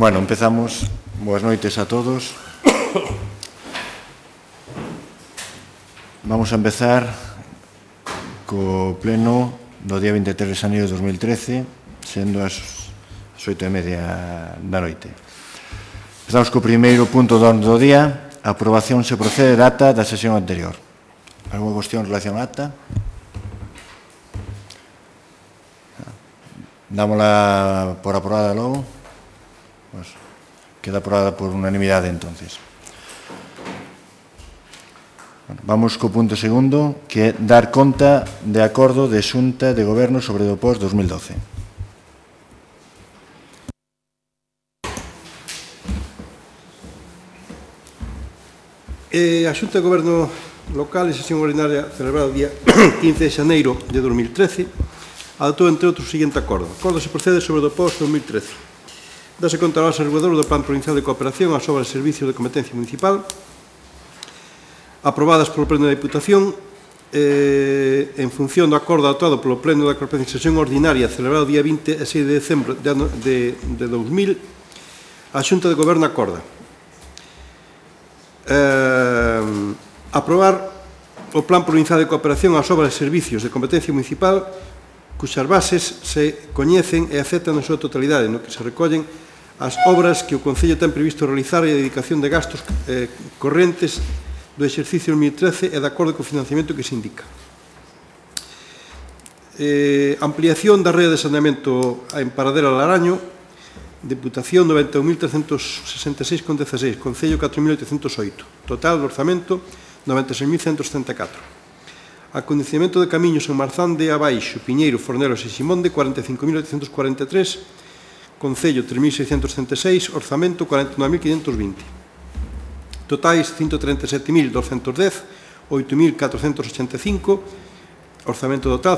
Bueno, empezamos. Boas noites a todos. Vamos a empezar co pleno do día 23 de xaneiro de 2013, sendo as 8:30 da noite. Empezamos co primeiro punto do orde do día. A aprobación se procede de ata da sesión anterior. Alguna cuestión en relación á ata? Dámola por aprobada logo. Pues queda aprobada por unanimidade, entonces. Vamos co punto segundo, que é dar conta de acordo de Xunta de Goberno sobre o POS 2012. A Xunta de Goberno Local e sesión ordinaria celebrada o día 15 de xaneiro de 2013 adoptou, entre outros, o seguinte acordo. Acordo se procede sobre o POS 2013. Dase conta ao regulador do Plan Provincial de Cooperación ás obras de servicios de competencia municipal aprobadas polo Pleno da Diputación en función do acordo adoptado polo Pleno da Corporación de Sesión Ordinaria celebrado o día 26 de decembro de 2000. A Xunta de Goberno acorda aprobar o Plan Provincial de Cooperación ás obras de servicios de competencia municipal cuxas bases se coñecen e aceptan na súa totalidade, no que se recollen as obras que o Concello ten previsto realizar e a dedicación de gastos correntes do exercicio 2013 e de acordo co financiamento que se indica. Ampliación da rede de saneamento en Paradela Laraño, Deputación 91.366,16, Concello 4.808, total do orzamento 96.174. Acondicionamento de camiños en Marzán de Abaixo, Piñeiro, Fornelos e Simonde, 45.843, Concello 3.636, orzamento 49.520. Totais 137.210, 8.485, orzamento total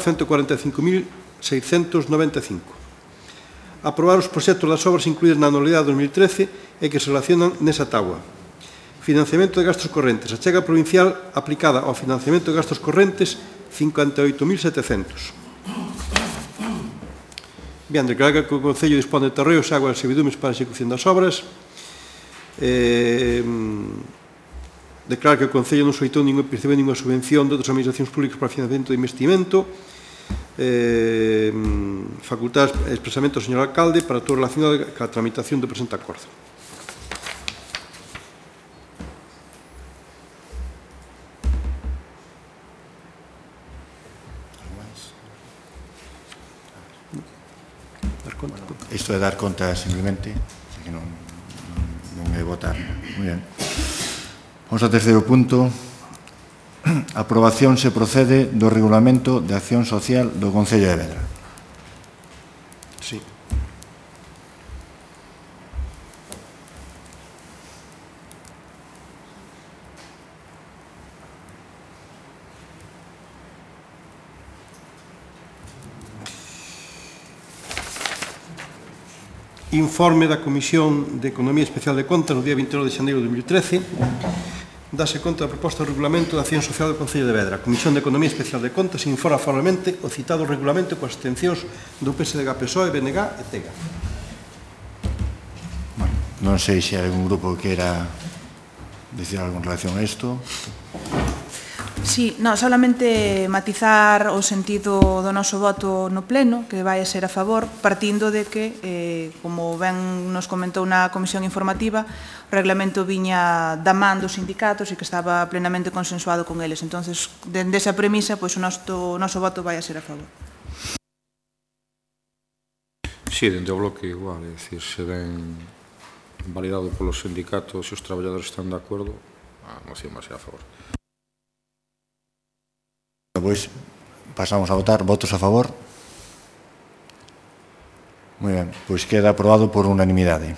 145.695. Aprobar os proxectos das obras incluídas na anualidade 2013 e que se relacionan nesa táboa. Financiamento de gastos correntes. A achega provincial aplicada ao financiamento de gastos correntes, 58.700. Bien, declarar que o Concello dispón de terreos, aguas e servidumes para a execución das obras. Declarar que o Concello non solicitou percebeu ninguna subvención de outras administracións públicas para o financiamento de investimento. Facultar expresamente ao señor alcalde para todo relacionado ca tramitación do presente acordo. Isto é dar conta simplemente, que non é votar. Moi ben. Vamos ao terceiro punto. Aprobación se procede do Regulamento de Acción Social do Concello de Vedra. Sí. Informe da Comisión de Economía Especial de Contas no día 29 de xaneiro de 2013. Dase conta da proposta de regulamento da acción social do Concello de Vedra. A Comisión de Economía Especial de Contas informa formalmente o citado regulamento coas abstencións do PSDG, PSOE, BNG e TEGA. Bueno, non sei se hai algún grupo que queira dicir algo en relación a isto. Sí, no, solamente matizar o sentido do noso voto no pleno, que vai a ser a favor, partindo de que, como ben nos comentou na comisión informativa, o reglamento viña da man dos sindicatos e que estaba plenamente consensuado con eles. Entonces, dende esa premisa, pois o noso voto vai a ser a favor. Sí, dende o bloque igual, é dicir, se ven validado polos sindicatos e os traballadores están de acordo, a moción vai ser a favor. Pois pasamos a votar. Votos a favor? Moi ben, pois queda aprobado por unanimidade.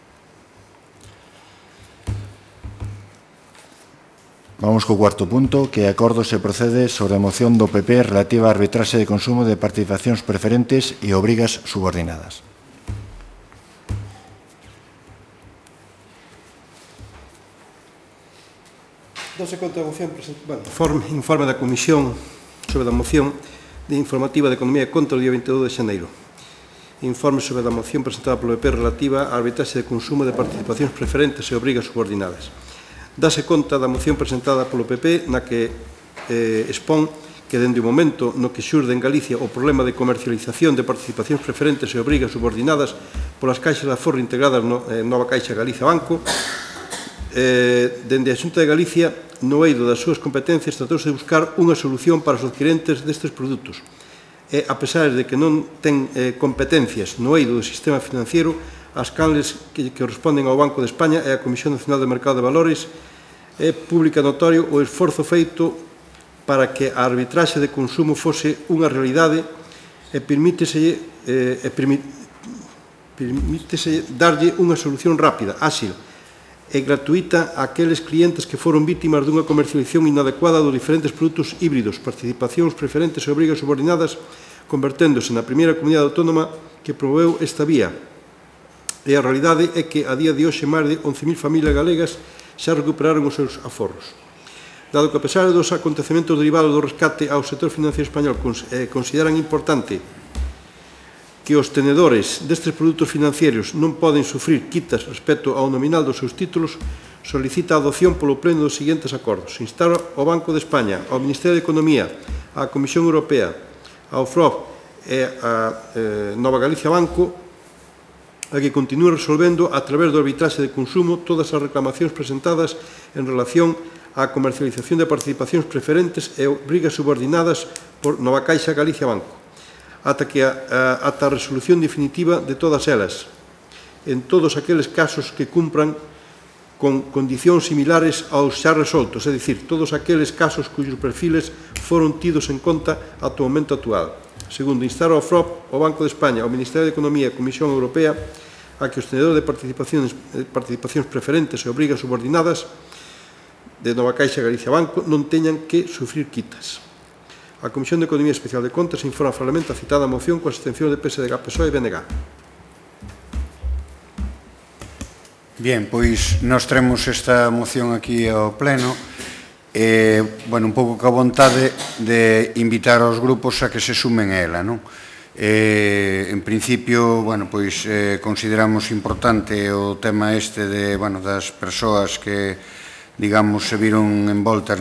Vamos co cuarto punto, que acordo se procede sobre a moción do PP relativa á arbitraxe de consumo de participacións preferentes e obrigas subordinadas. Dose conta da moción, informe da Comisión sobre a moción de informativa de Economía e Contas do día 22 de xaneiro. informe sobre a moción presentada polo PP relativa á arbitraxe de consumo de participacións preferentes e obrigas subordinadas. Dase conta da moción presentada polo PP na que expón que dende o momento no que xurde en Galicia o problema de comercialización de participacións preferentes e obrigas subordinadas polas caixas de aforro integradas no Nova Caixa Galicia Banco, dende a Xunta de Galicia, no eido das súas competencias, tratouse de buscar unha solución para os adquirentes destes produtos. E, a pesar de que non ten competencias no eido do sistema financiero, as canles que corresponden ao Banco de España e a Comisión Nacional de Mercado de Valores, é pública notorio o esforzo feito para que a arbitraxe de consumo fose unha realidade e permítese darlle unha solución rápida, áxil e gratuita a aqueles clientes que foron vítimas dunha comercialización inadecuada dos diferentes produtos híbridos, participacións preferentes e obrigas subordinadas, converténdose na primeira comunidade autónoma que promoveu esta vía. E a realidade é que a día de hoxe máis de 11.000 familias galegas xa recuperaron os seus aforros. Dado que, a pesar dos acontecementos derivados do rescate ao sector financiero español, consideran importante que os tenedores destes produtos financieros non poden sufrir quitas respecto ao nominal dos seus títulos, solicita a adopción polo pleno dos seguintes acordos. Instar ao Banco de España, ao Ministerio de Economía, á Comisión Europea, ao FROB e a Nova Galicia Banco a que continúe resolvendo a través do arbitraxe de consumo todas as reclamacións presentadas en relación á comercialización de participacións preferentes e obrigas subordinadas por Nova Caixa Galicia Banco, ata a resolución definitiva de todas elas, en todos aqueles casos que cumpran con condicións similares aos xa resoltos, é dicir, todos aqueles casos cuyos perfiles foron tidos en conta ata o momento actual. Segundo, instar ao FROB, ao Banco de España, ao Ministerio de Economía e a Comisión Europea a que os tenedores de participacións preferentes e obrigas subordinadas de Nova Caixa Galicia Banco non teñan que sufrir quitas. A Comisión de Economía Especial de Contas informa favorablemente a citada moción coas abstencións de PSDG, PSOE e BNG. Bien, pois nós traemos esta moción aquí ao Pleno un pouco ca vontade de invitar aos grupos a que se sumen a ela, non? En principio, consideramos importante o tema este das persoas que, digamos, se viron envoltas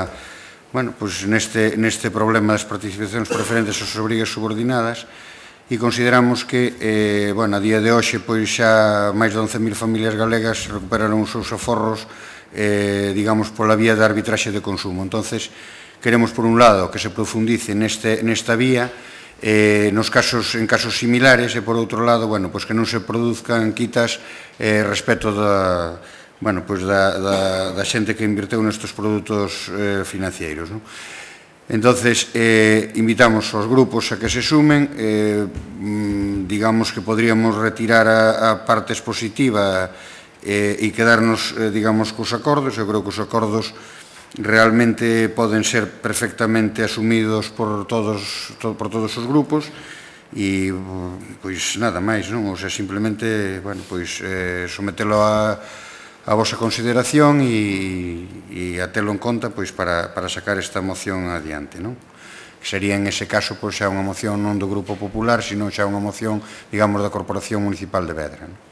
neste problema das participacións preferentes ou obrigas subordinadas e consideramos que, a día de hoxe, xa máis de 11.000 familias galegas recuperaron os seus aforros, digamos, pola vía da arbitraxe de consumo. Entonces, queremos, por un lado, que se profundice nesta vía, en casos similares, e, por outro lado, que non se produzcan quitas respecto da xente que inverteu nestes produtos financeiros. Entonces, invitamos aos grupos a que se sumen, digamos que podríamos retirar a parte expositiva e quedarnos, digamos, cos acordos. Eu creo que os acordos realmente poden ser perfectamente asumidos por todos os grupos e, pois, nada máis, non? O sea, simplemente, sometelo a vosa consideración e a telo en conta, pois, para sacar esta moción adiante, non? Sería, en ese caso, pois, xa unha moción non do Grupo Popular, sino xa unha moción, digamos, da Corporación Municipal de Vedra, non?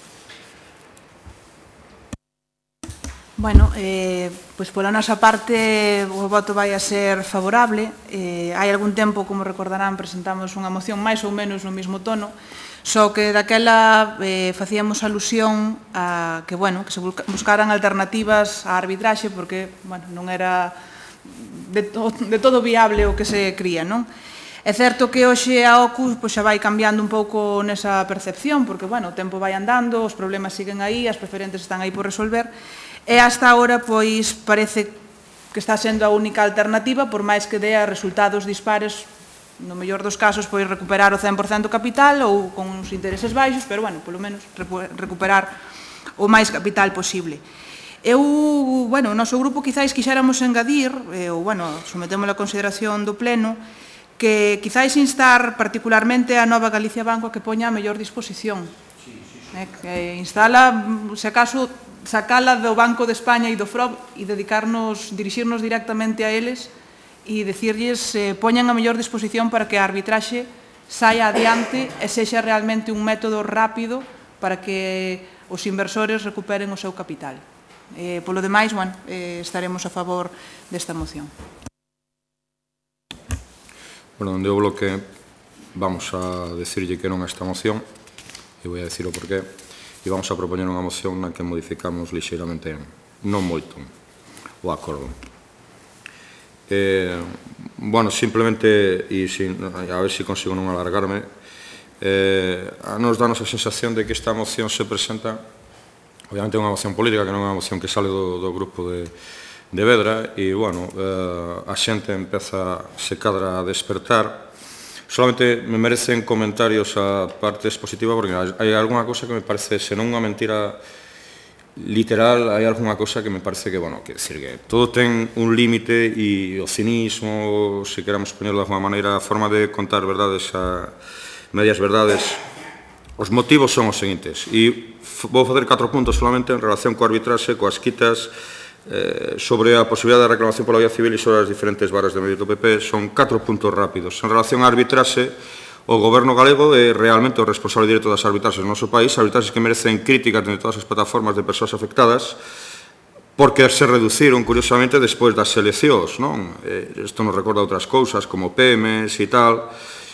Bueno, pois pola nosa parte o voto vai a ser favorable. Hai algún tempo, como recordarán, presentamos unha moción máis ou menos no mesmo tono, só que daquela facíamos alusión a que, que se buscaran alternativas á arbitraxe, porque, non era de todo viable o que se cría, non? É certo que hoxe a OCU xa vai cambiando un pouco nesa percepción, porque, o tempo vai andando, os problemas siguen aí, as preferentes están aí por resolver, e hasta agora, pois, parece que está sendo a única alternativa, por máis que dea resultados dispares, no mellor dos casos, pois, recuperar o 100% capital ou con uns intereses baixos, pero, polo menos, recuperar o máis capital posible. O noso grupo quizáis quixéramos engadir, sometemos a consideración do Pleno, que quizáis instar particularmente a Nova Galicia Banco a que poña a mellor disposición. Que instala, se acaso, sacala do Banco de España e do FROB e dirixirnos directamente a eles e decirlles poñan a mellor disposición para que a arbitraxe saia adiante e sexa realmente un método rápido para que os inversores recuperen o seu capital. Polo demais, estaremos a favor desta moción. Bueno, onde o bloque vamos a decirlle que non a esta moción, e vou a decir o porqué, e vamos a propoñer unha moción na que modificamos lixeiramente, non moito, o acordo. Bueno, simplemente, e a ver se consigo non alargarme, a nos danos a sensación de que esta moción se presenta, obviamente é unha moción política, que non é unha moción que sale do grupo de Vedra, e, bueno, a xente empeza, se cadra, a despertar. Solamente me merecen comentarios a parte expositiva, porque hai algunha cosa que me parece, senón unha mentira literal, hai algunha cosa que me parece que, bueno, que decir que todo ten un límite e o cinismo, se queramos poñerlo de alguma maneira, a forma de contar verdades a medias verdades. Os motivos son os seguintes, e vou facer 4 puntos solamente en relación coa arbitraxe, coas quitas, sobre a posibilidade de reclamación pola vía civil e sobre as diferentes varas de medio do PP. Son 4 puntos rápidos. En relación á arbitraxe, o Goberno galego é realmente o responsable directo das arbitraxes no noso país, arbitraxes que merecen críticas de todas as plataformas de persoas afectadas, porque se reduciron, curiosamente, despois das eleccións, non? Isto nos recorda outras cousas, como PEMES e tal,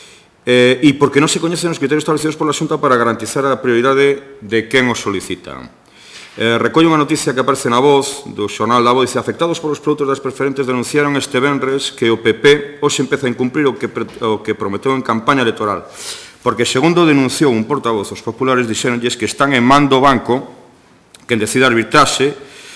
e porque non se coñecen os criterios establecidos pola Xunta para garantizar a prioridade de quen os solicita. Recollo unha noticia que aparece na Voz, do xornal da Voz, dice: afectados polos produtos das preferentes denunciaron este venres que o PP hoxe empeza a incumprir o que prometeu en campaña electoral, porque, segundo denunciou un portavoz, os populares dixeronlles que están en man do banco quen decide arbitrase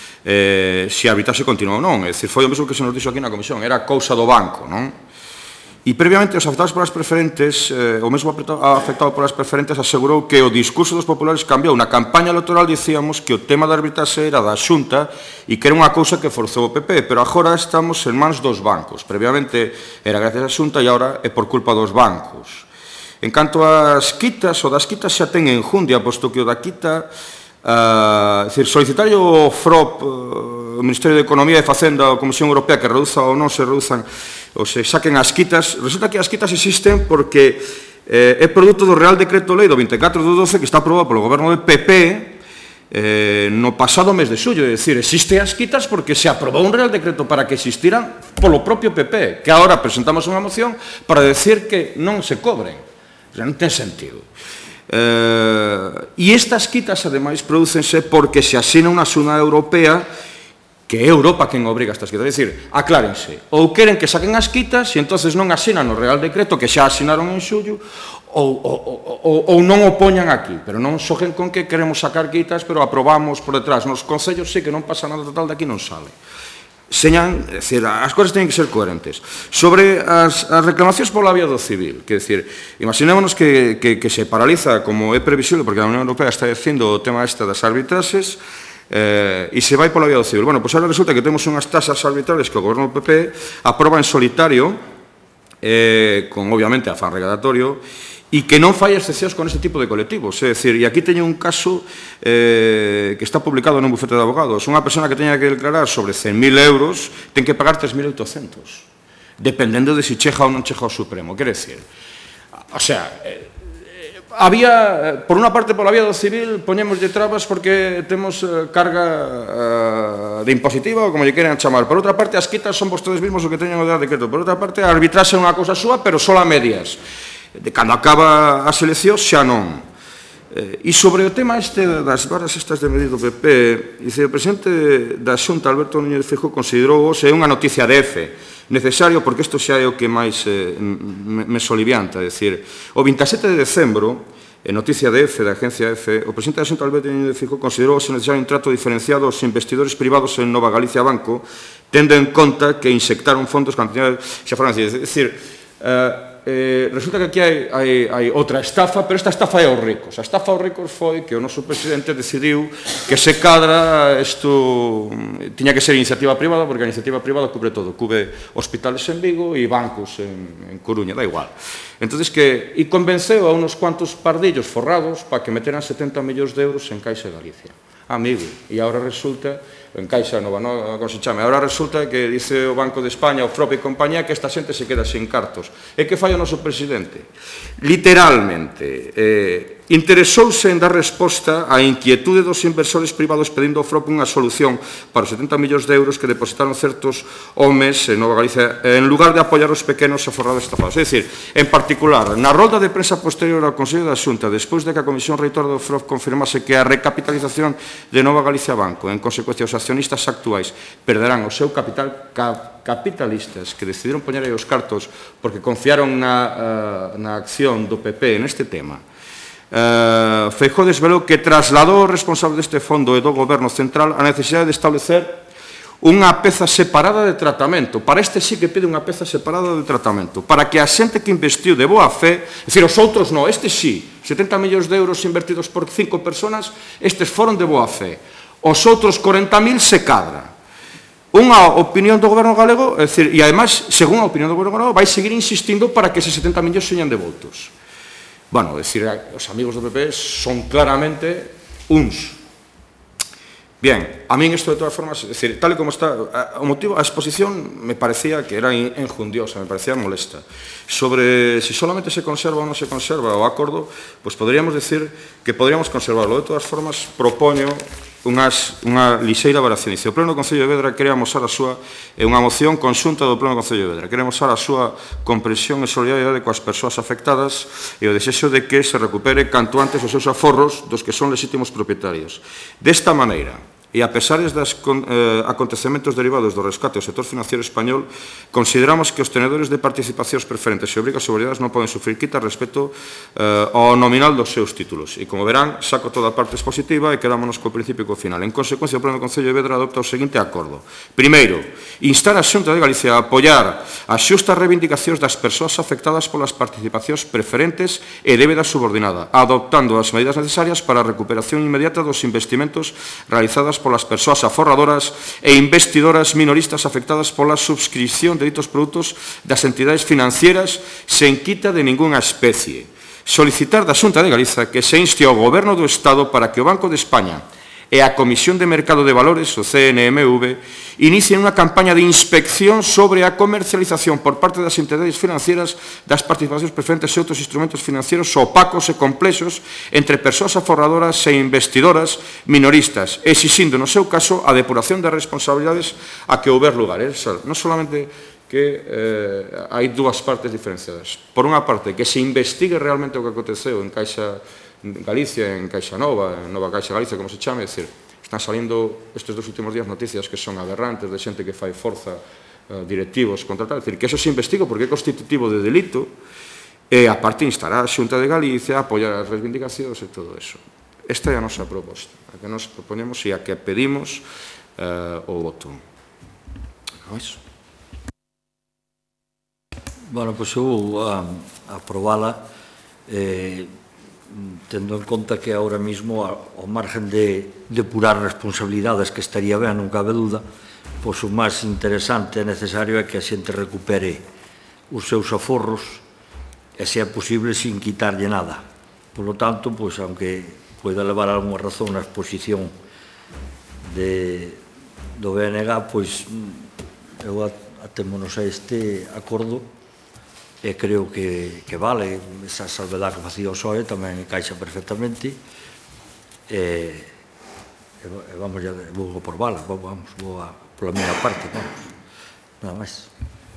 se a arbitrase continua ou non. É dicir, foi o mesmo que se nos dixo aquí na comisión, era cousa do banco, non? E previamente os afectados polas preferentes, o mesmo afectado polas preferentes asegurou que o discurso dos populares cambiou. Na campaña electoral dicíamos que o tema da arbitraxe era da Xunta e que era unha cousa que forzou o PP, pero agora estamos en mans dos bancos. Previamente era gracias á Xunta e agora é por culpa dos bancos. En canto ás quitas, o das quitas xa ten enjundia, posto que o da quita, solicitar o FROP, o Ministerio de Economía e Facenda, a Comisión Europea, que reduza ou non se reduzan ou se saquen as quitas. Resulta que as quitas existen porque é produto do Real Decreto Lei do 24 de 12 que está aprobado polo Goberno do PP no pasado mes de xullo. É dicir, existe as quitas porque se aprobou un Real Decreto para que existiran polo propio PP, que agora presentamos unha moción para decir que non se cobren. O sea, non ten sentido. E estas quitas, ademais, prodúcense porque se asina unha Xunta Europea, que é Europa quen obriga estas quitas. É dicir, aclárense, ou queren que saquen as quitas e entonces non asinan o Real Decreto que xa asinaron en xullo, ou non o poñan aquí, pero non xogen con que queremos sacar quitas, pero aprobamos por detrás. Nos concellos sí que non pasa nada total, de aquí non sale. Señan, é dicir, as cousas teñen que ser coherentes. Sobre as reclamacións pola vía do civil, que decir, imaginémonos que se paraliza, como é previsible, porque a Unión Europea está dicindo o tema este das arbitraxes, e se vai pola vía do civil. Bueno, pois agora resulta que temos unhas tasas arbitrales que o Goberno do PP aproba en solitario, con, obviamente, afán recaudatorio, e que non fai excepcións con este tipo de colectivos. É dicir, e aquí teño un caso que está publicado nun bufete de abogados. Unha persona que teña que declarar sobre 100.000 euros ten que pagar 3.800, dependendo de se chega ou non chega ao Supremo. Quere dicir, o sea, había, por unha parte, pola vía do civil, poñémoslle trabas porque temos carga de impositiva, ou como lle queren chamar. Por outra parte, as quitas son vostedes mesmos o que teñen o Real Decreto. Por outra parte, a arbitraxe é unha cousa súa, pero só a medias. De cando acaba as eleccións, xa non. E sobre o tema este das varas estas de medir do PP, dice, o presidente da Xunta, Alberto Núñez Feijóo, considerou hoxe unha noticia de F, necesario, porque isto xa é o que máis me solivianta. É dicir, o 27 de decembro, en noticia de F, da agencia F, o presidente da Xunta, Alberto Núñez Feijóo, considerou hoxe necesario un trato diferenciado aos investidores privados en Nova Galicia Banco, tendo en conta que inyectaron fondos cantidades xa foran así. É dicir, resulta que aquí hai outra estafa, pero esta estafa é aos ricos. A estafa aos ricos foi que o noso presidente decidiu que se cadra isto tiña que ser iniciativa privada, porque a iniciativa privada cubre todo, cubre hospitales en Vigo e bancos en Coruña, da igual. Entonces que e convenceu a unos cuantos pardillos forrados para que meteran 70 millóns de euros en Caixa de Galicia. Amigo, e agora resulta, en Caixa Nova, non? Como se chame. Ahora resulta que dice o Banco de España, o FROP e compañía, que esta xente se queda sin cartos. E que fai o noso presidente? Literalmente, interesouse en dar resposta á inquietude dos inversores privados pedindo ao FROP unha solución para os 70 millóns de euros que depositaron certos homes en Nova Galicia en lugar de apoiar os pequenos aforrados estafados. É dicir, en particular, na rolda de prensa posterior ao Consello da Xunta, despois de que a Comisión Reitora do FROP confirmase que a recapitalización de Nova Galicia Banco, en consecuencia os accionistas actuais, perderán o seu capital, capitalistas que decidiron poñer aí os cartos porque confiaron na acción do PP neste tema, Feijóo desvelou que trasladou o responsable deste fondo e do Goberno Central a necesidade de establecer unha peza separada de tratamento. Para este sí que pide unha peza separada de tratamento, para que a xente que investiu de boa fe, é dicir, os outros non, este sí, 70 millóns de euros invertidos por 5 personas, estes foron de boa fe. Os outros 40.000 se cadra. Unha opinión do Goberno galego, é dicir, e ademais, según a opinión do Goberno galego, vai seguir insistindo para que eses 70 millóns señan devoltos. Bueno, é dicir, os amigos do PP son claramente uns. Bien, a min isto de todas formas, é dicir, tal e como está, o motivo, a exposición me parecía que era enjundiosa, me parecía molesta. Sobre si solamente se conserva ou non se conserva o acordo, pois poderíamos decir que poderíamos conservarlo. De todas formas, propoño unha lixeira variación. O Pleno do Concello de Vedra quere amosar a súa, é unha moción conxunta do Pleno do Concello de Vedra, quere amosar a súa comprensión e solidaridade coas persoas afectadas e o desexo de que se recupere canto antes os seus aforros dos que son legítimos propietarios. Desta maneira, e a pesar dos acontecementos derivados do rescate ao sector financiero español, consideramos que os tenedores de participacións preferentes e obrigas subordinadas non poden sufrir quita respecto ao nominal dos seus títulos. E, como verán, saco toda a parte expositiva e quedámonos co principio e co final. En consecuencia, o Pleno do Concello de Vedra adopta o seguinte acordo. Primeiro, instar a Xunta de Galicia a apoiar as xustas reivindicacións das persoas afectadas polas participacións preferentes e débeda subordinada, adoptando as medidas necesarias para a recuperación inmediata dos investimentos realizadas polas persoas aforradoras e investidoras minoristas afectadas pola subscripción de ditos produtos das entidades financieras sen quita de ningunha especie. Solicitar da Xunta de Galiza que se inste ao Goberno do Estado para que o Banco de España e a Comisión de Mercado de Valores, o CNMV, inicien unha campaña de inspección sobre a comercialización por parte das entidades financieras das participacións preferentes e outros instrumentos financieros opacos e complexos entre persoas aforradoras e investidoras minoristas, exixindo, no seu caso, a depuración das responsabilidades a que houber lugar. Non solamente que hai dúas partes diferenciadas. Por unha parte, que se investigue realmente o que aconteceu en Caixa Galicia, en Caixa Nova, en Nova Caixa Galicia, como se chame, é dicir, están salindo estes dos últimos días noticias que son aberrantes de xente que fai forza directivos contra tal, é dicir, que eso se investiga porque é constitutivo de delito e a parte instará a Xunta de Galicia a apoiar as reivindicacións e todo eso. Esta é a nosa proposta, a que nos proponemos e a que pedimos o voto. Non é iso? Bueno, pois eu vou aprobala tendo en conta que ahora mismo ao margen de depurar responsabilidades que estaría ben, non cabe dúda, pois o máis interesante e necesario é que a xente recupere os seus aforros e se é posible sin quitarlle nada. Por lo tanto, pois, aunque poida levar algunha razón na exposición do BNG, pois eu atémonos a este acordo e creo que vale. Esa salvedade que facía o PSOE tamén encaixa perfectamente e vamos, vou por bala, vamos, vou pola miña parte, vamos, nada máis.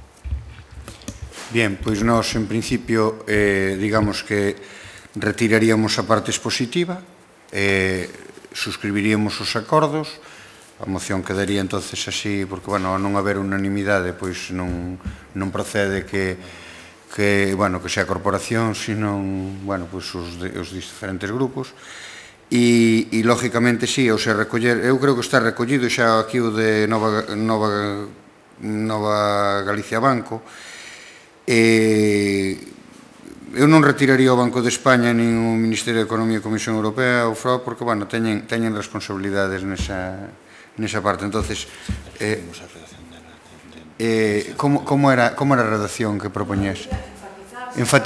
Bien, pois nós, en principio, digamos que retiraríamos a parte expositiva, suscribiríamos os acordos, a moción quedaría entonces así, porque, bueno, a non haber unanimidade, pois non procede que sea a corporación, senón, bueno, pois os diferentes grupos. E, lógicamente, sí, ou se recoller, eu creo que está recollido xa aquí o de Nova Galicia Banco. Eu non retiraría o Banco de España nin o Ministerio de Economía e Comisión Europea ou FROP, porque, bueno, teñen responsabilidades nesa parte. Entonces, como era a redacción que propoñés?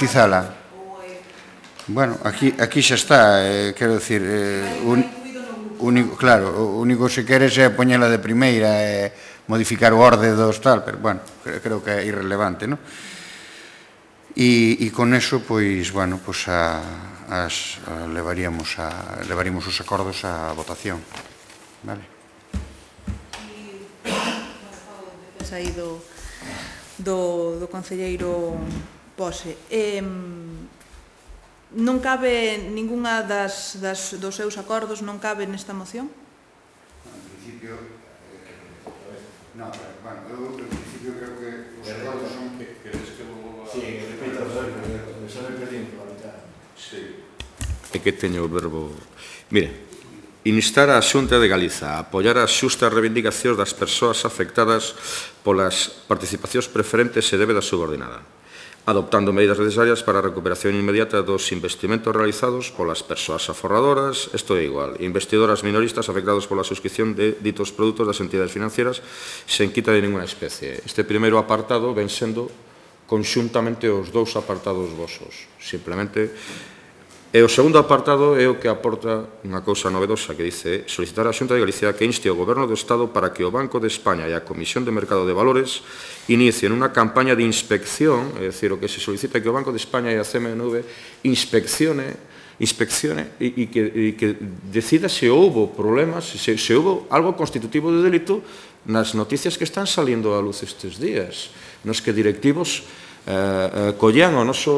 Enfatizala. Bueno, aquí xa está, quero dicir... Claro, o único se queres é poñela de primeira e modificar o orde dos tal, pero, bueno, creo que é irrelevante, non? E con eso, pois, bueno, pois levaríamos os acordos á votación. Vale? Aí do concelleiro Pose. Non cabe ningunha dos seus acordos, non cabe nesta moción? En principio, non, bueno, eu en principio creo que os acordos son... Sí, repito, só me perdín por la mitad. Sí. É que teño o verbo... Mire, instar a Xunta de Galiza a apoiar as xustas reivindicacións das persoas afectadas polas participacións preferentes e débeda subordinada, adoptando medidas necesarias para a recuperación inmediata dos investimentos realizados polas persoas aforradoras, isto é igual, investidoras minoristas afectados pola suscripción de ditos produtos das entidades financieras sen quita de ninguna especie. Este primeiro apartado ven sendo conxuntamente os dous apartados vosos. Simplemente... E o segundo apartado é o que aporta unha cousa novedosa que dice solicitar a Xunta de Galicia que inste ao Goberno do Estado para que o Banco de España e a Comisión de Mercado de Valores inicien unha campaña de inspección, é dicir, o que se solicita que o Banco de España e a CMNV inspeccione e que decida se houbo problemas, se houbo algo constitutivo de delito nas noticias que están salindo á luz estes días, nos que directivos collían o noso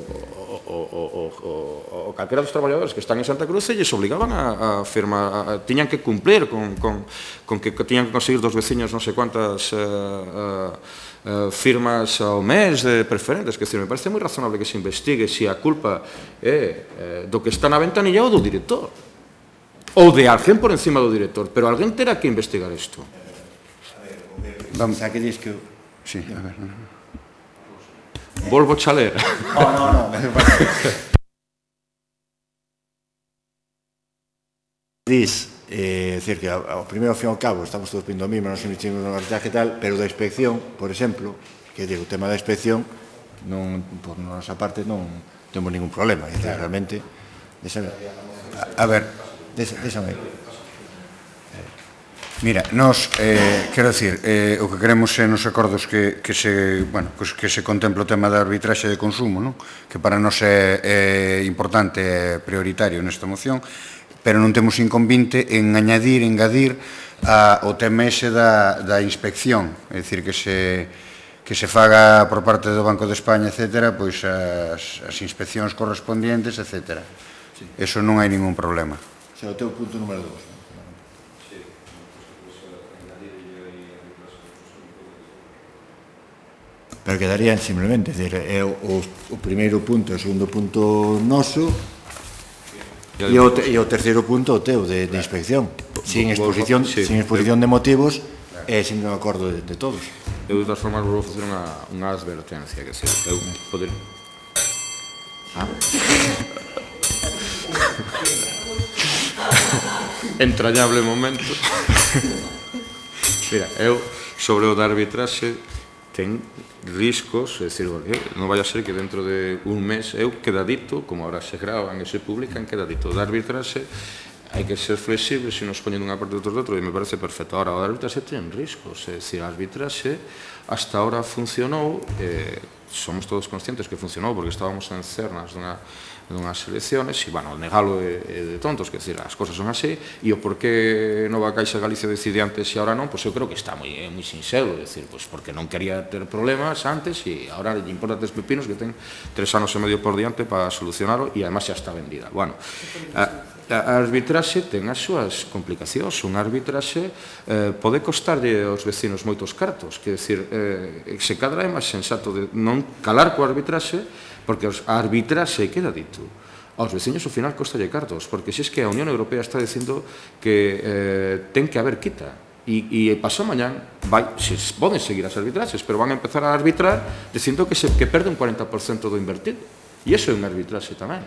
o calquera dos traballadores que están en Santa Cruz e lles obligaban a firmar, tiñan que cumplir con que tiñan que conseguir dos veciños non sei cuántas firmas ao mes de preferentes, que decir, me parece moi razonable que se investigue se a culpa é do que está na ventanilla ou do director ou de alguén por encima do director, pero alguén terá que investigar isto. Vamos, a que dis que... Sí, a ver... Volvo a ler. No. Dis, decir que ao primeiro ao fin ao cabo estamos todos pindo a mí, nos emitimos no arbitraje e tal, pero da inspección, por exemplo, que digo, o tema da inspección, por nosa parte non temos ningún problema, realmente, déxame. A ver, déxame. Mira, nós, quero dicir, o que queremos é nos acordos que se contemple o tema da arbitraxe de consumo, non? Que para nós é importante e prioritario nesta moción, pero non temos inconvinte en engadir o tema ese da inspección, é dicir, que se faga por parte do Banco de España, etcétera, pois as inspeccións correspondientes, etcétera. Eso non hai ningún problema. O sea, o teu punto número 2. Pero quedarían simplemente, é o primeiro punto e o segundo punto noso e o terceiro punto o teu de inspección, sin exposición de motivos e sin un acordo de todos. Eu, de todas formas, vou facer unha advertencia, que sei, eu poder... Entrañable momento. Mira, eu, sobre o da arbitraxe, ten riscos, é dicir, non vai a ser que dentro de un mes eu queda dito, como ahora se gravan e se publican, queda dito da arbitraxe, hai que ser flexible, se nos poñen dunha parte ou outro, e me parece perfecto. Ahora, o da arbitraxe ten riscos, é dicir, a arbitraxe hasta ahora funcionou, somos todos conscientes que funcionou, porque estábamos en cernas dunhas elecciones, e, bueno, negalo é de tontos, que decir, as cosas son así, e o porqué Nova Caixa Galicia decide antes e agora non, pois eu creo que está moi sinxelo, é dicir, pois porque non quería ter problemas antes e agora lle importa tres pepinos que ten 3 anos e medio por diante para solucionarlo e además xa está vendida. Bueno, a arbitraxe ten as súas complicacións, unha arbitraxe pode costarlle aos vecinos moitos cartos, que decir, se cadra é máis sensato de non calar coa arbitraxe, porque a arbitraxe queda dito. Aos veciños, ao final, costalle cartos, porque se é que a Unión Europea está dicindo que ten que haber quita. E pasó mañán, se poden seguir as arbitraxes, pero van a empezar a arbitrar dicindo que perde un 40% do invertido. E iso é unha arbitraxe tamén.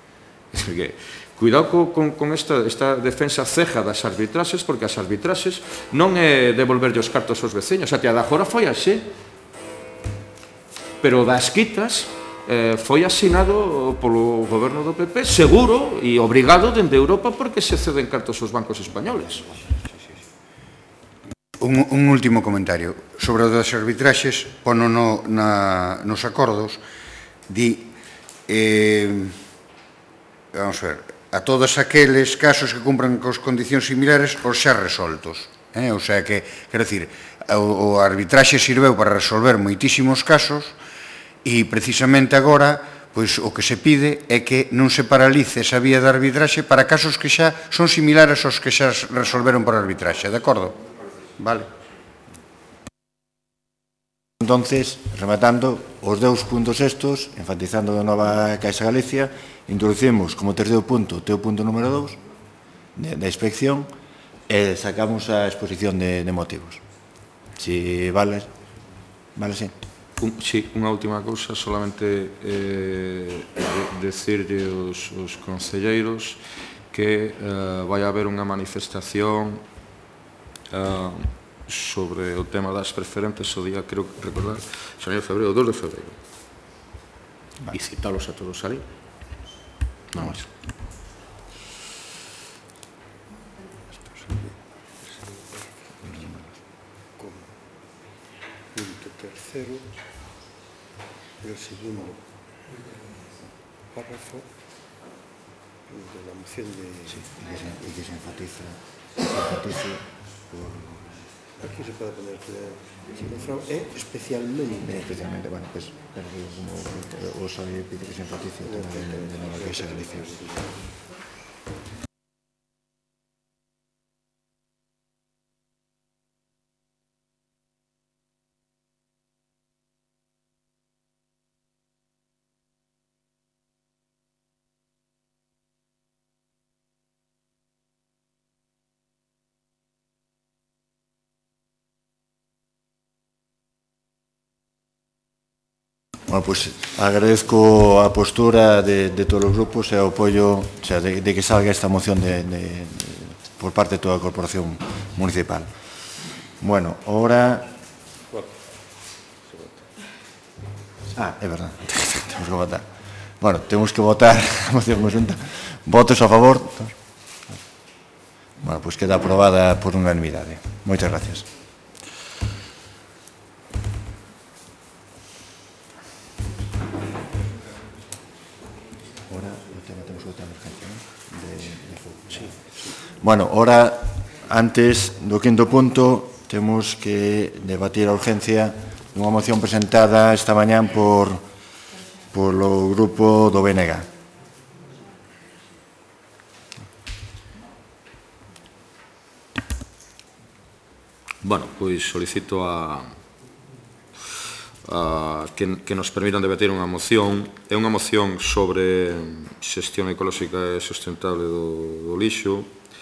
Cuidado con esta defensa ceja das arbitraxes, porque as arbitraxes non é devolverlle os cartos aos veciños. A da agora foi así. Pero das quitas, foi asinado polo goberno do PP, seguro e obrigado dende Europa porque se ceden cartos aos bancos españoles. Un último comentario sobre o das arbitraxes, pono nos acordos, di, vamos ver, a todos aqueles casos que cumpran cos condicións similares os xa resoltos. O sea que, quero dicir, o arbitraxe sirveu para resolver moitísimos casos e precisamente agora pois o que se pide é que non se paralice esa vía de arbitraxe para casos que xa son similares aos que xa resolveron por arbitraxe, de acordo? Vale. Entonces, rematando, os 2 puntos estos, enfatizando de nova Caixa Galicia, introducimos como terceiro punto, teu punto número 2, da inspección, e sacamos a exposición de motivos. Si vale, sí. Sí, unha última cousa, solamente decirle aos concelleiros que vai haber unha manifestación sobre o tema das preferentes o día, creo recordar, xaneiro de febreiro, 2 de febreiro. E citalos a todos ali. Non máis. Punto tercero e o segundo párrafo de la moción de... Sí, y que se enfatice por... Aquí se pode poner que especialmente... Especialmente, bueno, pues, como os había pedido que se enfatice o tema de nova Caixa Galicia. Bueno, pues agradezco a postura de todos os grupos e o apoio, o sea, de que salga esta moción por parte de toda a Corporación Municipal. Bueno, ahora... é verdad, temos que votar. Bueno, temos que votar a moción conjunta. Votos a favor? Bueno, pues queda aprobada por unanimidade. Moitas gracias. Bueno, ahora, antes do quinto punto, temos que debatir a urgencia dunha moción presentada esta mañán polo grupo do BNG. Bueno, pois solicito que nos permitan debater unha moción. É unha moción sobre xestión ecolóxica e sustentable do lixo.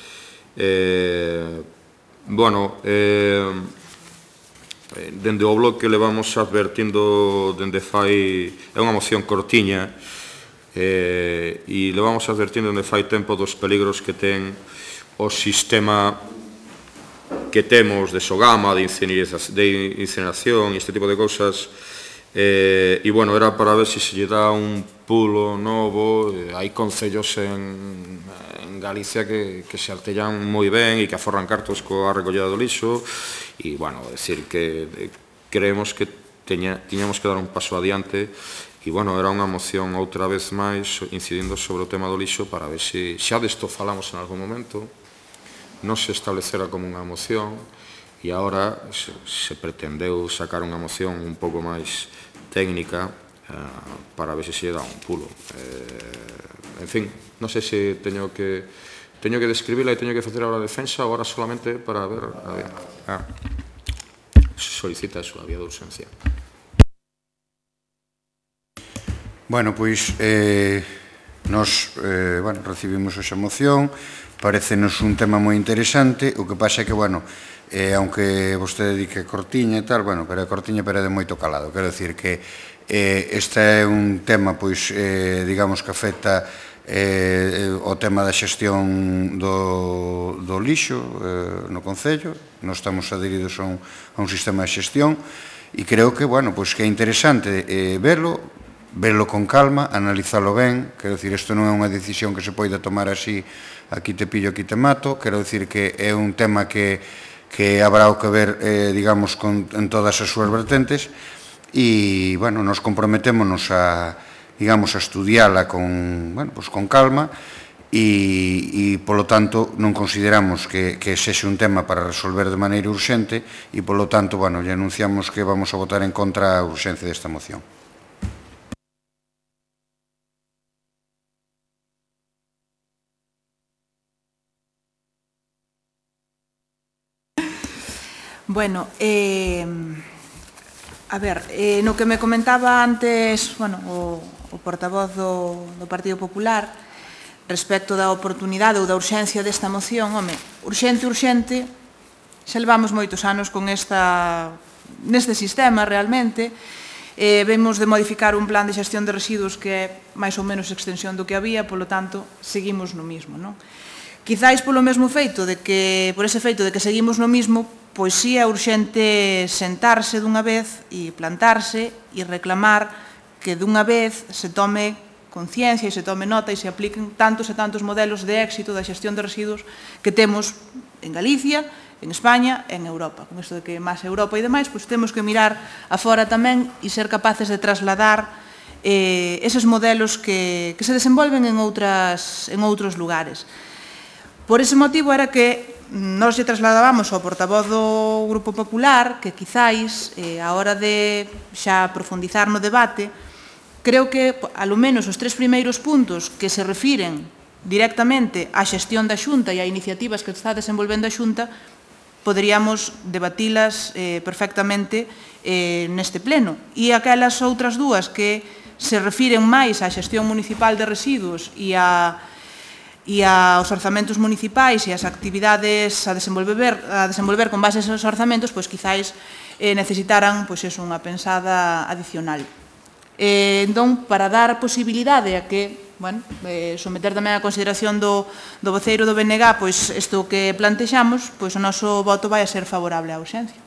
Bueno, dende o bloque levamos advertindo dende fai... É unha moción cortiña e levamos advertindo dende fai tempo dos peligros que ten o sistema que temos de sogama, de incineración e este tipo de cousas. E, bueno, era para ver se lle dá un pulo novo. Hai concellos en Galicia que se artellan moi ben e que aforran cartos coa recollida do lixo. E, bueno, decir que creemos que tiñamos que dar un paso adiante. E, bueno, era unha moción outra vez máis incidindo sobre o tema do lixo para ver se xa desto falamos en algún momento. Non se establecera como unha moción e agora se pretendeu sacar unha moción un pouco máis técnica para ver se dá un pulo. En fin, non sei se teño que describirla e teño que facer ahora a defensa ou agora solamente para ver... Solicita eso, a vía de urgencia. Bueno, pois nos recibimos esa moción, parecenos un tema moi interesante, o que pasa é que, bueno, aunque vostede di que cortiña e tal, bueno, pero a cortiña pero é de moito calado, quero dicir que este é un tema, pois, digamos que afecta o tema da xestión do lixo no Concello. Nós estamos adheridos a un sistema de xestión e creo que, bueno, pois que é interesante verlo, velo con calma, analizalo ben, quero dicir, isto non é unha decisión que se poida tomar así, aquí te pillo, aquí te mato, quero dicir que é un tema que habrá que ver, digamos, en todas as súas vertentes, e, bueno, nos comprometémonos a, digamos, a estudiala con calma, e, polo tanto, non consideramos que sexe un tema para resolver de maneira urxente, e, polo tanto, bueno, lle anunciamos que vamos a votar en contra a urxencia desta moción. Bueno, a ver, no que me comentaba antes, bueno, o portavoz do Partido Popular, respecto da oportunidade ou da urxencia desta moción, home, urxente, xa levamos moitos anos con neste sistema realmente, vemos de modificar un plan de xestión de residuos que é máis ou menos extensión do que había, polo tanto, seguimos no mismo, non? Quizáis por ese feito de que seguimos no mismo, pois sí é urxente sentarse dunha vez e plantarse e reclamar que dunha vez se tome conciencia e se tome nota e se apliquen tantos e tantos modelos de éxito da xestión de residuos que temos en Galicia, en España e en Europa. Con isto de que máis Europa e demais, pois temos que mirar afora tamén e ser capaces de trasladar eses modelos que se desenvolven en outros lugares. Por ese motivo era que nós lle trasladábamos ao portavoz do Grupo Popular que quizáis, a hora de xa profundizar no debate, creo que, alo menos, os 3 primeiros puntos que se refiren directamente á xestión da Xunta e a iniciativas que está desenvolvendo a Xunta, poderíamos debatilas perfectamente neste pleno. E aquelas outras dúas que se refiren máis á xestión municipal de residuos e aos orzamentos municipais e as actividades a desenvolver con base a esos orzamentos, pois quizáis necesitaran unha pensada adicional. Entón, para dar posibilidade a que, someter tamén a consideración do voceiro do BNG, pois isto que plantexamos, pois o noso voto vai a ser favorable á urxencia.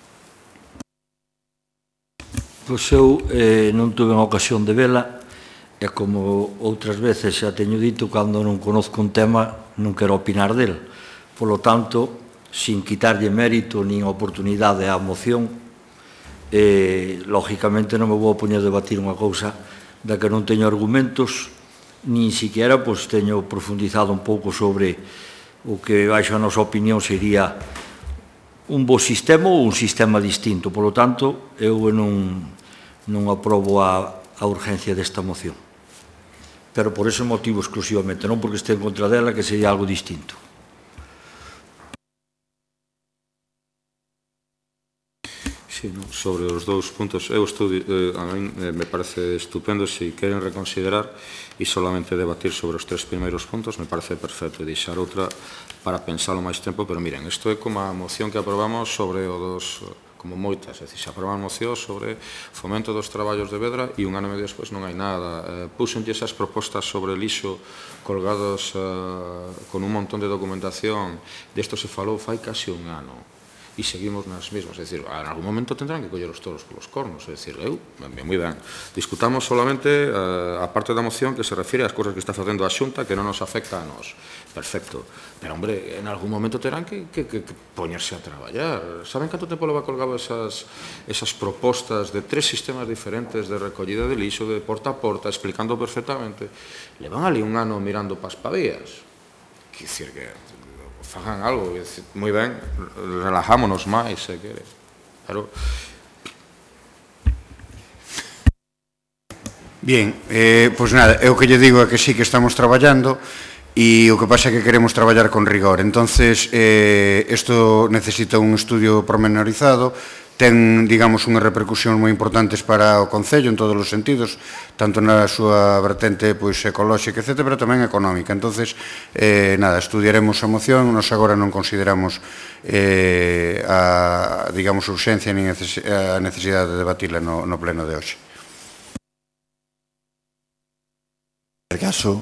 Pois eu non tuve a ocasión de vela, e como outras veces xa teño dito, cando non conozco un tema non quero opinar del. Polo tanto, sin quitarlle mérito nin oportunidade á moción, lógicamente non me vou poñer a debatir unha cousa da que non teño argumentos, nin siquiera teño profundizado un pouco sobre o que, baixo a nosa opinión, sería un bo sistema ou un sistema distinto. Polo tanto, eu non aprobo a urgencia desta moción. Pero por ese motivo exclusivamente, non porque este en contra dela, que sería algo distinto. Sí, sobre os dous puntos, a mí me parece estupendo se queren reconsiderar e solamente debatir sobre os 3 primeiros puntos, me parece perfecto, e deixar outra para pensalo máis tempo, pero miren, isto é como a moción que aprobamos sobre o dos, como moitas, é dicir, se aproban mocións sobre fomento dos traballos de Vedra e un ano e medio despois non hai nada. Púxenlle esas propostas sobre lixo colgados con un montón de documentación, desto se falou fai casi un ano e seguimos nas mesmas, é dicir, en algún momento tendrán que coller os toros polos cornos, é dicir, moi ben, discutamos solamente a parte da moción que se refire ás cousas que está facendo a Xunta que non nos afecta a nós, perfecto, pero, hombre, en algún momento terán que poñerse a traballar. Saben canto tempo leva colgado esas propostas de 3 sistemas diferentes de recollida de lixo, de porta a porta, explicando perfectamente? Levan ali un ano mirando pas pavías, que dicir que fagan algo, moi ben, relajámonos máis, se quere. Pero... Bien, pois nada, eu que lle digo é que sí que estamos traballando e o que pasa é que queremos traballar con rigor. Entonces, isto necesita un estudio pormenorizado, ten, digamos, unhas repercusións moi importantes para o Concello en todos os sentidos, tanto na súa vertente ecolóxica, etc., pero tamén económica. Entonces, nada, estudiaremos a moción, nos agora non consideramos a, digamos, urxencia nin a necesidade de debatila no pleno de hoxe. En caso,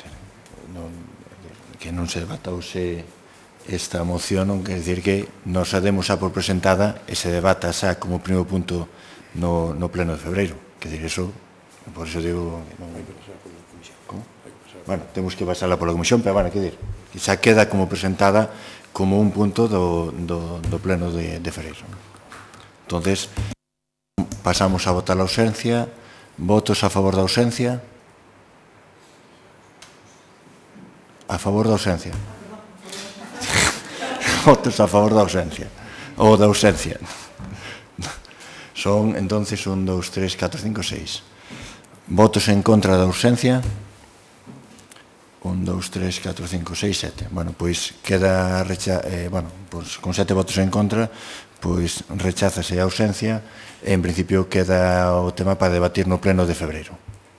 que non se debata hoxe esta moción, non quer dicir que nos a demos a por presentada e se debata xa como primeiro punto no pleno de febreiro. Quer dicir, eso Por eso digo... ¿Cómo? Bueno, temos que pasarla pola comisión, pero, bueno, que dir, xa queda como presentada como un punto do pleno de Ferreiro. Entonces, pasamos a votar a ausencia. Votos a favor da ausencia. A favor da ausencia. Votos a favor da ausencia. Ou da ausencia. Son, entonces, 1, 2, 3, 4, 5, 6. Votos en contra da ausencia. 1, 2, 3, 4, 5, 6, 7. Bueno, pois queda con 7 votos en contra, pois recházase a ausencia e en principio queda o tema para debatir no pleno de febreiro.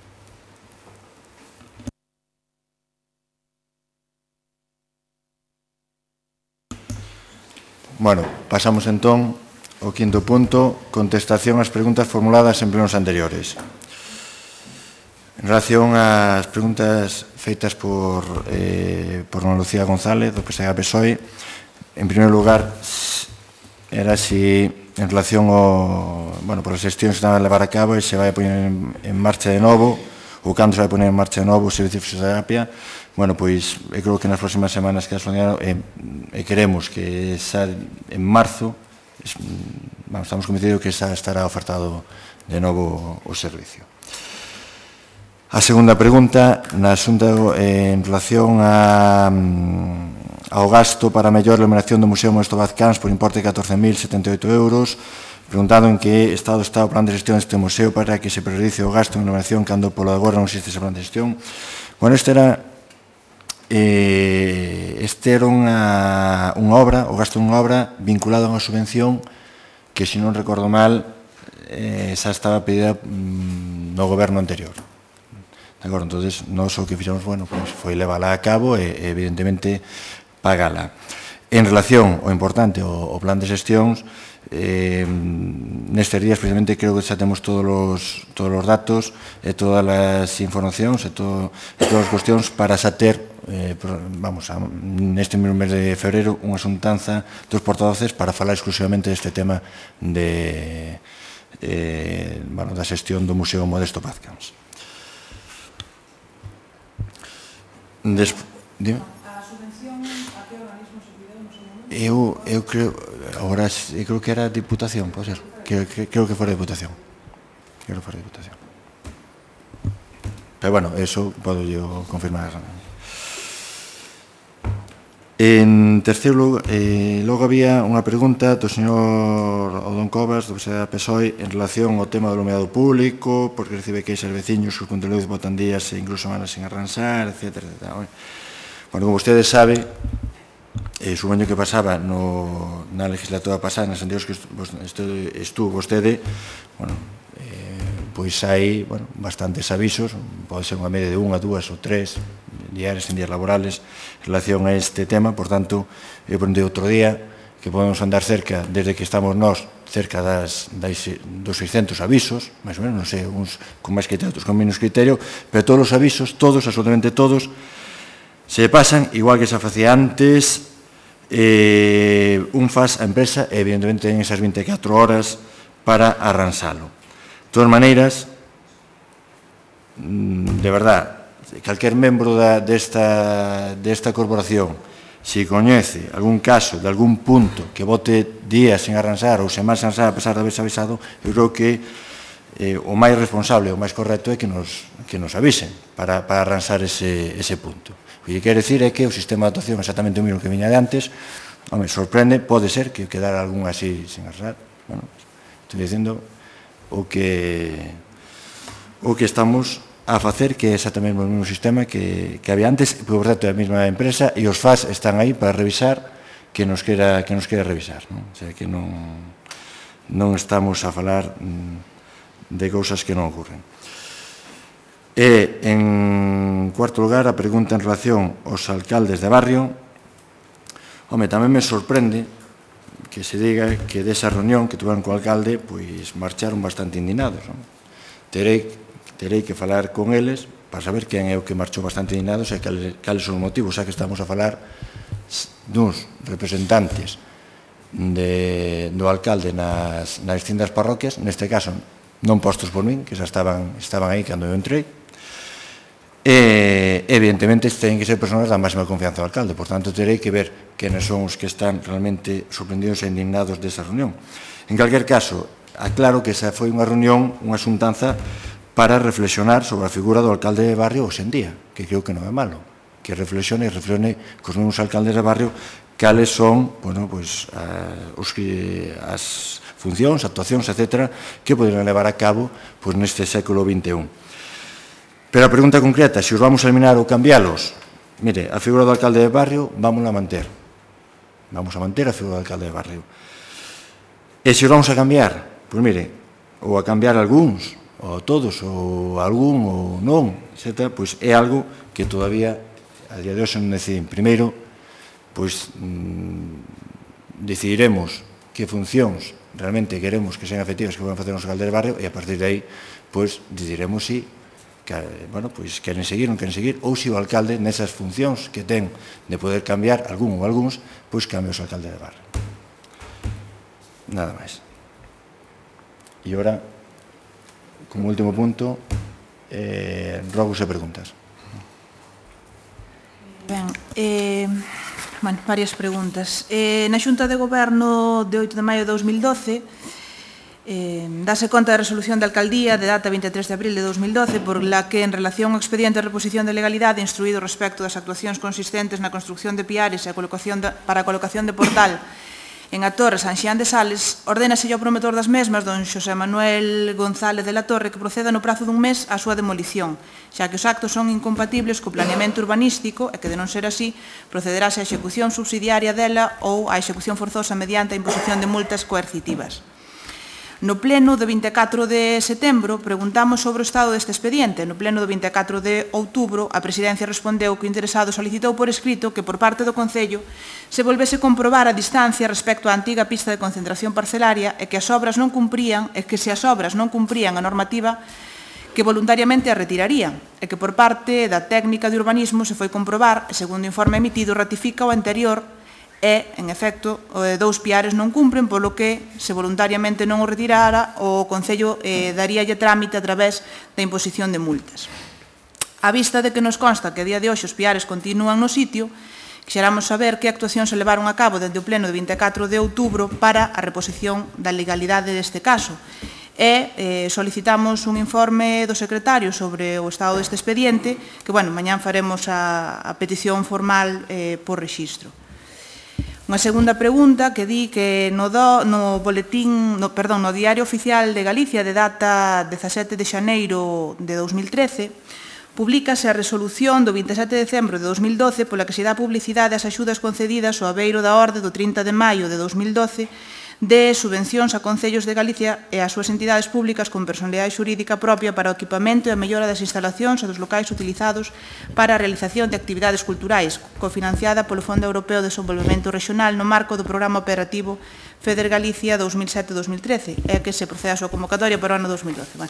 Bueno, pasamos entón ao quinto punto, contestación ás preguntas formuladas en plenos anteriores. En relación ás preguntas feitas por Ana Lucía González, do PSG-PSOE, en primeiro lugar, era si, en relación por as xestións que estaban a levar a cabo, e se vai a poner en marcha de novo, ou cando se vai a poner en marcha de novo o servicio de fisioterapia, bueno, pois, eu creo que nas próximas semanas que queremos que xa en marzo, estamos convencidos que xa estará ofertado de novo o servicio. A segunda pregunta, na asunto en relación ao gasto para a mellor iluminación do Museo Modesto Vaz Camps por importe de 14.078 euros, preguntado en que estado está o plan de xestión deste museo para que se priorice o gasto en iluminación cando polo agora non existe ese plan de xestión. Bueno, este era unha obra, o gasto dunha obra vinculado a unha subvención que, se non recordo mal, xa estaba pedida no goberno anterior. De acordo, entonces, nós o que fixemos, bueno, foi levala a cabo e, evidentemente, pagala. En relación ao importante, o plan de xestións, nestes días, precisamente, creo que xa temos todos os datos e todas as informacións e todas as cuestións para xa ter, neste mesmo mes de febreiro, unha xuntanza dos portavoces para falar exclusivamente deste tema da xestión do Museo Modesto Vaz Camps. Dime. A subvención a que organismo se pideu no seu momento? Eu creo, agora, eu creo que era Diputación, pode ser? Creo que fora Diputación. Creo que fora Diputación. Pero, bueno, eso podo yo confirmar. En terceiro lugar, logo había unha pregunta do señor Odón Covas, do PSOE, en relación ao tema do iluminado público, porque recibe queixas veciños que os controles botan días e incluso semanas sin arranxar, etc. Bueno, como vostedes sabe, supoño que pasaba na legislatura pasada, nas anteriores que estuvo vostede, bueno, pois hai bastantes avisos, pode ser unha media de 1, 2 ou 3 diarios en días laborales en relación a este tema. Por tanto, eu preguntei outro día que podemos andar cerca, desde que estamos nós, cerca dos 600 avisos, máis ou menos, non sei, uns con máis criterio, outros con menos criterio, pero todos os avisos, todos, absolutamente todos, se pasan, igual que se facía antes, un faz a empresa, e evidentemente en esas 24 horas para arranxalo. De todas maneiras, de verdad, calquer membro desta corporación, se coñece algún caso de algún punto que bote días sen arranxar ou sen máis arranxar a pesar de haberse avisado, eu creo que o máis responsable, o máis correcto é que nos avisen para arranxar ese punto. O que quero dicir é que o sistema de actuación é exactamente o mesmo que viña de antes. Home, sorprende, pode ser que quedara algún así sen arranxar. Bueno, estou dicindo o que estamos a facer, que é exactamente o mesmo sistema que había antes, por certo, é a mesma empresa, e os FAS están aí para revisar que nos quera revisar. O sea, que non estamos a falar de cousas que non ocurren. E, en cuarto lugar, a pregunta en relación aos alcaldes de barrio. Home, tamén me sorprende que se diga que desa reunión que tuveron co alcalde, pois marcharon bastante indignados. Terei que falar con eles para saber quen é o que marchou bastante indignados e cales son os motivos, xa que estamos a falar duns representantes do alcalde nas distintas parroquias, neste caso non postos por min, que xa estaban aí cando eu entrei, e evidentemente teñen que ser persoas da máxima confianza do alcalde, por tanto terei que ver quenes son os que están realmente sorprendidos e indignados desta reunión. En calquer caso, aclaro que esa foi unha reunión, unha xuntanza para reflexionar sobre a figura do alcalde de barrio hoxe en día, que creo que non é malo, que reflexione cos mesmos alcaldes de barrio cales son as funcións, actuacións, etc., que poderían levar a cabo neste século XXI. Pero a pregunta concreta, se os vamos a eliminar ou cambiálos, mire, a figura do alcalde de barrio vamos a manter. Vamos a manter a figura do alcalde de barrio. E se os vamos a cambiar, pois mire, ou a cambiar algúns, ou todos, ou algún, ou non, etc., pois é algo que todavía a día de hoxe non decidín. Primeiro, pois decidiremos que funcións realmente queremos que sean efectivas que poden facer os alcaldes de barrio e a partir de aí, pois decidiremos si queren seguir, non queren seguir, ou se o alcalde, nesas funcións que ten de poder cambiar algún ou algúns, pois cambia os alcaldes de barrio. Nada máis. E agora, como último punto, rogos e preguntas. Ben, varias preguntas. Na Xunta de Goberno de 8 de maio de 2012, dase conta da resolución da Alcaldía de data 23 de abril de 2012 por la que, en relación ao expediente de reposición de legalidade instruído respecto das actuacións consistentes na construcción de piares e para a colocación de portal en a Torre San Xián de Sales, ordénaselle ao promotor das mesmas, don Xosé Manuel González de la Torre, que proceda no prazo dun mes á súa demolición, xa que os actos son incompatibles co planeamento urbanístico e que, de non ser así, procederase á execución subsidiaria dela ou á execución forzosa mediante a imposición de multas coercitivas. No pleno do 24 de setembro preguntamos sobre o estado deste expediente. No pleno do 24 de outubro a Presidencia respondeu que o interesado solicitou por escrito que por parte do Concello se volvese comprobar a distancia respecto á antiga pista de concentración parcelaria e que se as obras non cumprían a normativa que voluntariamente a retirarían e que por parte da técnica de urbanismo se foi comprobar, e segundo o informe emitido ratifica o anterior e, en efecto, dous piares non cumpren, polo que, se voluntariamente non o retirara, o Concello daríalle trámite a través da imposición de multas. A vista de que nos consta que a día de hoxe os piares continúan no sitio, quixéramos saber que actuacións se levaron a cabo dende o pleno de 24 de outubro para a reposición da legalidade deste caso. E solicitamos un informe do secretario sobre o estado deste expediente, que, mañán faremos a petición formal por rexistro. Unha segunda pregunta que di que no Diario Oficial de Galicia de data 17 de xaneiro de 2013 publícase a resolución do 27 de decembro de 2012 pola que se dá publicidade ás axudas concedidas ao abeiro da orde do 30 de maio de 2012 de subvencións a concellos de Galicia e ás súas entidades públicas con personalidade xurídica propia para o equipamento e a mellora das instalacións e dos locais utilizados para a realización de actividades culturais, cofinanciada polo Fondo Europeo de Desenvolvemento Regional no marco do Programa Operativo FEDER Galicia 2007-2013, e que se procede a súa convocatoria para o ano 2012.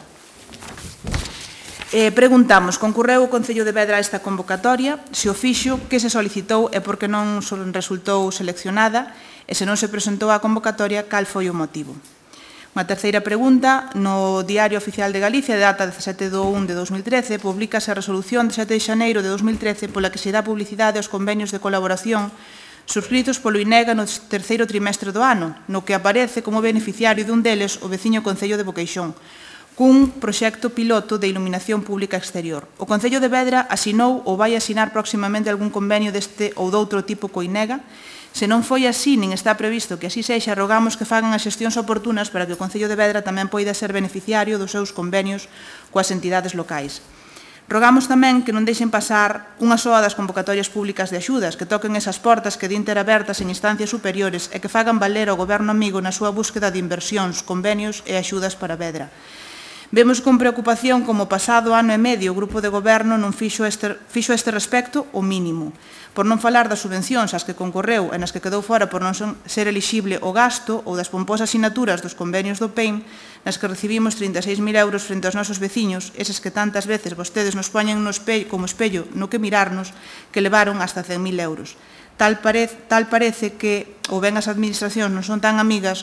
Preguntamos, concurreu o Concello de Vedra a esta convocatoria, se o fixo, que se solicitou e por que non resultou seleccionada, e se non se presentou á convocatoria, cal foi o motivo. Unha terceira pregunta, no Diario Oficial de Galicia, de data 17 de 1 de 2013, publícase a resolución de 7 de xaneiro de 2013 pola que se dá publicidade aos convenios de colaboración subscritos polo INEGA no terceiro trimestre do ano, no que aparece como beneficiario dun deles o veciño Concello de Boqueixón, cun proxecto piloto de iluminación pública exterior. O Concello de Vedra asinou ou vai asinar próximamente algún convenio deste ou doutro tipo co INEGA. Se non foi así, nin está previsto que así sexa, rogamos que fagan as xestións oportunas para que o Concello de Vedra tamén poida ser beneficiario dos seus convenios coas entidades locais. Rogamos tamén que non deixen pasar unha soa das convocatorias públicas de axudas, que toquen esas portas que din ter abertas en instancias superiores e que fagan valer ao Goberno amigo na súa búsqueda de inversións, convenios e axudas para Vedra. Vemos con preocupación como pasado ano e medio o Grupo de Goberno non fixo este respecto o mínimo. Por non falar das subvencións ás que concorreu e nas que quedou fora por non ser elixible o gasto ou das pomposas sinaturas dos convenios do PEIM, nas que recibimos 36.000 euros frente aos nosos veciños, eses que tantas veces vostedes nos poñen como espello no que mirarnos, que levaron hasta 100.000 euros. Tal parece que ou ben as administracións non son tan amigas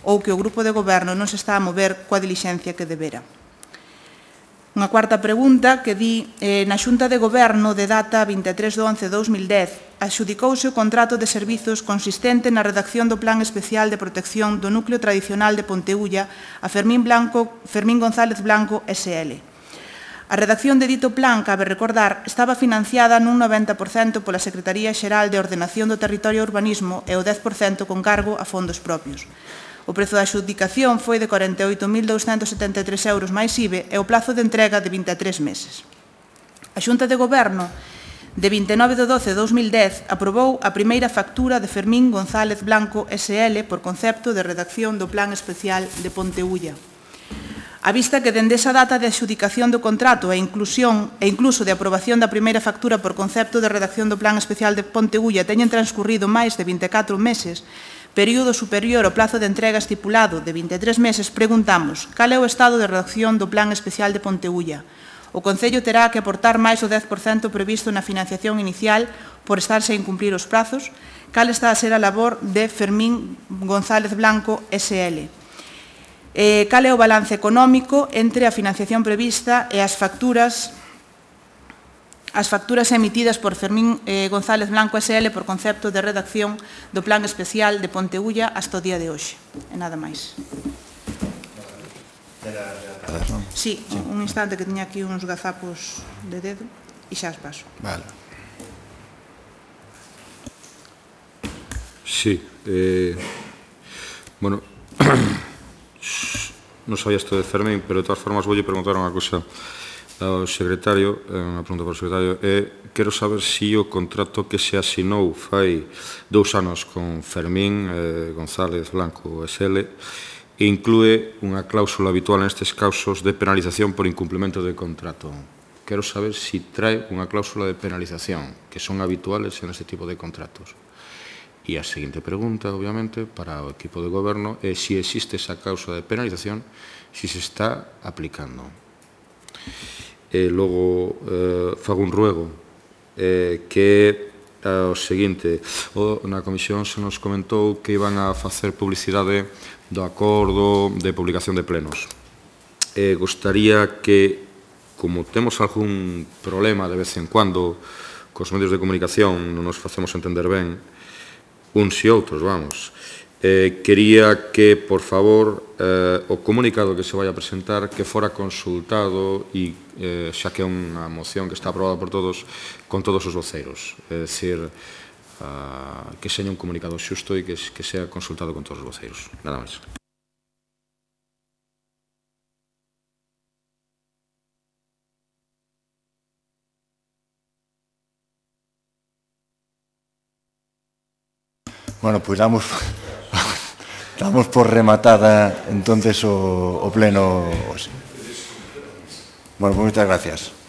ou que o Grupo de Goberno non se está a mover coa dilixencia que debera. Unha cuarta pregunta que di, na Xunta de Goberno de data 23 de 11 de 2010 adxudicouse o contrato de servizos consistente na redacción do Plan Especial de Protección do Núcleo Tradicional de Ponteulla a Fermín González Blanco SL. A redacción de dito plan, cabe recordar, estaba financiada nun 90% pola Secretaría Xeral de Ordenación do Territorio e Urbanismo e o 10% con cargo a fondos propios. O prezo da adxudicación foi de 48.273 euros máis IBE e o plazo de entrega de 23 meses. A Xunta de Goberno, de 29 de 12 de 2010, aprobou a primeira factura de Fermín González Blanco SL por concepto de redacción do Plan Especial de Ponteulla. A vista que dende esa data de adxudicación do contrato e incluso de aprobación da primeira factura por concepto de redacción do Plan Especial de Ponteulla teñen transcurrido máis de 24 meses, período superior ao plazo de entrega estipulado de 23 meses, preguntamos cal é o estado de redacción do Plan Especial de Ponteulla. O Concello terá que aportar máis do 10% previsto na financiación inicial por estarse a incumprir os prazos. Cal está a ser a labor de Fermín González Blanco SL. Cal é o balance económico entre a financiación prevista e as facturas emitidas por Fermín González Blanco SL por concepto de redacción do Plan Especial de Ponteulla hasta o día de hoxe. E nada máis. Sí, un instante que teña aquí uns gazapos de dedo e xa as paso. Vale. Sí. Bueno, non sabía isto de Fermín, pero de todas formas voulle preguntar unha cosa ao secretario, unha pregunta para o secretario, quero saber se o contrato que se asinou fai 2 anos con Fermín González Blanco SL inclúe unha cláusula habitual nestes casos de penalización por incumplimento de contrato. Quero saber se trae unha cláusula de penalización, que son habituales en este tipo de contratos. E a seguinte pregunta, obviamente, para o equipo de goberno é se existe esa cláusula de penalización, se se está aplicando. E logo fago un ruego que é o seguinte: na comisión se nos comentou que iban a facer publicidade do acordo de publicación de plenos. Gostaría que, como temos algún problema de vez en cuando cos medios de comunicación, non nos facemos entender ben uns e outros, vamos, quería que, por favor, o comunicado que se vai a presentar que fora consultado e xa que é unha moción que está aprobada por todos, con todos os voceiros, é dicir, que seña un comunicado xusto e que sea consultado con todos os voceiros. Nada máis. Bueno, pois damos por rematada entonces o pleno. Bueno, pues moitas gracias.